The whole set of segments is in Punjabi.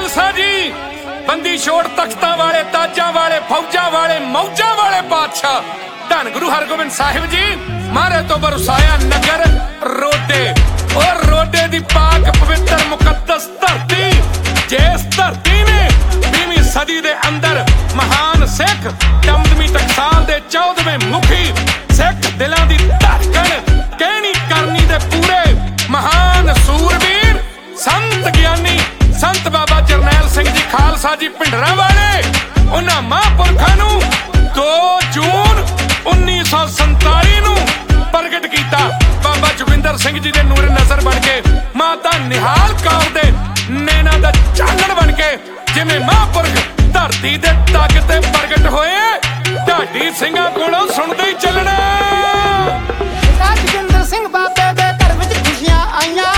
ਖਾਲਸਾ ਜੀ ਬੰਦੀ ਛੋੜ ਤਖਤਾਂ ਵਾਲੇ, ਤਾਜਾਂ ਵਾਲੇ, ਫੌਜਾਂ ਵਾਲੇ, ਮੌਜਾਂ ਵਾਲੇ ਬਾਦਸ਼ਾਹ ਧੰਨ ਗੁਰੂ ਹਰਗੋਬਿੰਦ ਸਾਹਿਬ ਜੀ ਮਾਰੇ ਤੋਂ ਬਰਸਾਇਆ ਨਗਰ ਰੋਡੇ। ਔਰ ਰੋਡੇ ਦੀ ਪਾਕ ਪਵਿੱਤਰ ਮੁਕੱਦਸ ਧਰਤੀ, ਜਿਸ ਧਰਤੀ ਨੇ 20ਵੀਂ ਸਦੀ ਦੇ ਅੰਦਰ ਮਹਾਨ ਸਿੱਖ ਦਮਦਮੀ ਟਕਸਾਲ ਦੇ 14ਵੇਂ ਮੁਖੀ ਸਿੱਖ ਦਿਲਾਂ ਦੀ ਧੜਕਣ ਕਹਿਣੀ ਕਰਨੀ ਦੇ ਪੂਰੇ ਮਹਾਨ ਸੂਰਬੀਰ ਸੰਤ ਗਿਆਨੀ ਸੰਤ ਬਾਬਾ ਜਰਨੈਲ ਸਿੰਘ ਜੀ ਖਾਲਸਾ ਜੀ ਭਿੰਡਰਾਂ ਵਾਲੇ, ਉਹਨਾਂ ਮਹਾਂਪੁਰਖਾਂ ਨੂੰ 2 ਜੂਨ 1947 ਨੂੰ ਪ੍ਰਗਟ ਕੀਤਾ। ਬਾਬਾ ਜੋਗਿੰਦਰ ਸਿੰਘ ਜੀ ਦੇ ਨੂਰ ਨਜ਼ਰ ਬਣ ਕੇ, ਮਾਤਾ ਨਿਹਾਲ ਕੌਰ ਦੇ ਨੈਣਾ ਦਾ ਚਾਨਣ ਬਣ ਕੇ, ਜਿਵੇਂ ਮਹਾਂਪੁਰਖ ਧਰਤੀ ਦੇ ਤੱਕ ਤੇ ਪ੍ਰਗਟ ਹੋਏ, ਢਾਡੀ ਸਿੰਘਾਂ ਕੋਲੋਂ ਸੁਣਦੇ ਹੀ ਚੱਲਣਾ। ਜੋਗਿੰਦਰ ਸਿੰਘ ਬਾਬੇ ਦੇ ਘਰ ਵਿੱਚ ਖੁਸ਼ੀਆਂ ਆਈਆਂ,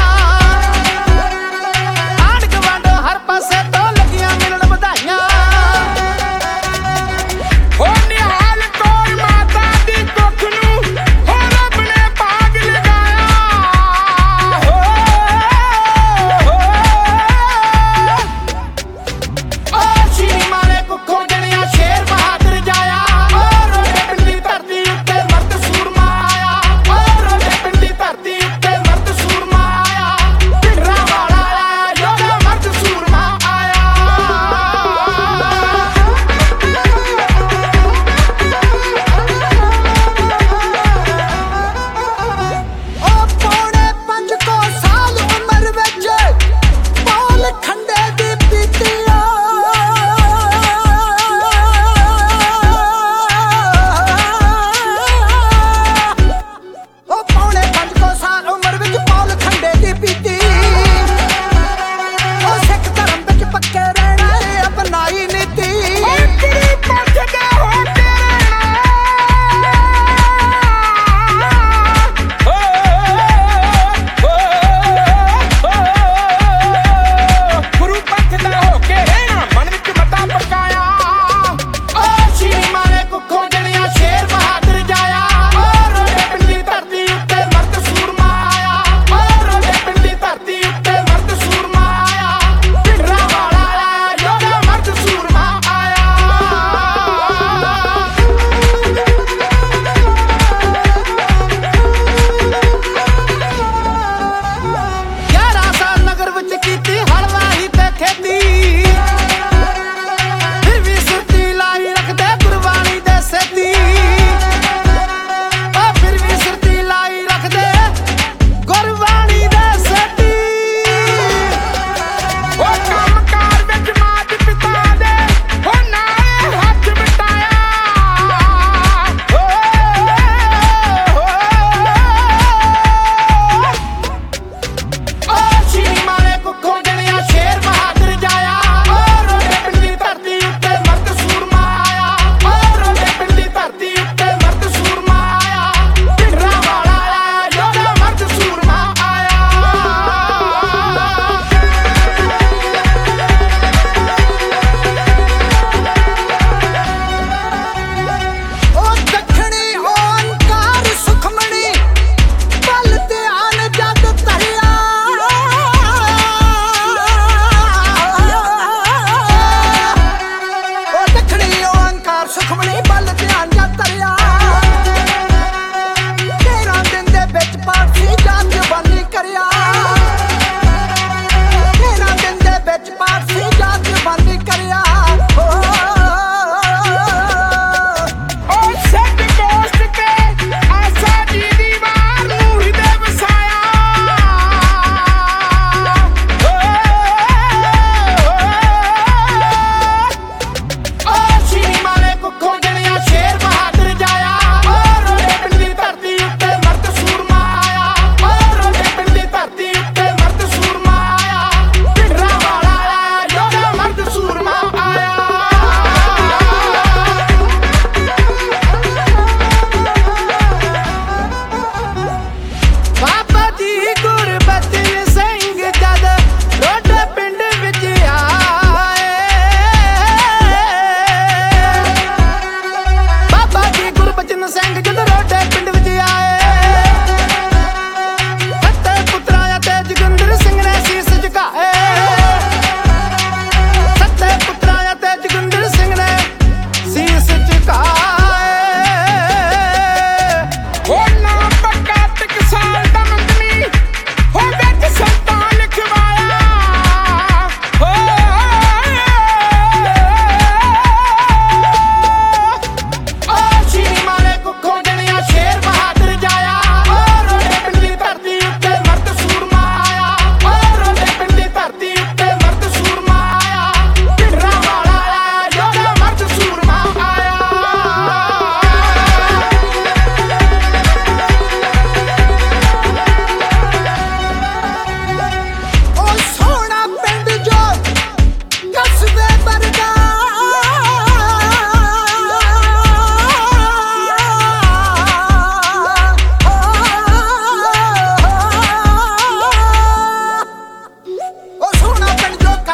ਆਂਢ ਗੁਆਂਢ ਹਰ ਪਾਸੇ ਤੋਂ ਲੱਗੀਆਂ ਮਿਲਣ ਵਧਾਈਆਂ। ਹੋ ਨਿਹਾਲ ਕੌਰ ਮਾਤਾ ਦੀ ਕੁੱਖ ਨੂੰ ਹੋ ਰੱਬ ਨੇ ਭਾਗ ਲਗਾਇਆ। ਓ ਸ਼੍ਰੀ ਮਾਲੇ ਕੁੱਖੋਂ ਜਣਿਆ ਸ਼ੇਰ ਬਹਾਦਰ ਜਾਇਆ, ਓ ਰੋਡੇ ਪਿੰਡੀ ਧਰਤੀ ਉੱਤੇ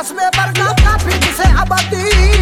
ਕਸਬੇ ਵਰਗਾ ਕਾਫੀ ਕਿਸੇ ਆਬਾਦੀ